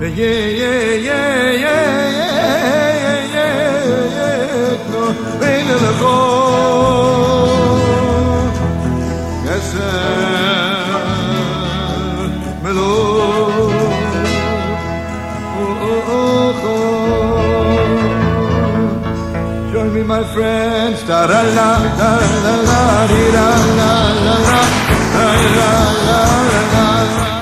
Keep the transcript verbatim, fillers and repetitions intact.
yeah, yeah, yeah, yeah, yeah, no, rain in the cold. Yes, mellow. Oh, oh, oh, oh. Join me, my friends. Da la la la la la la la la la la la la la.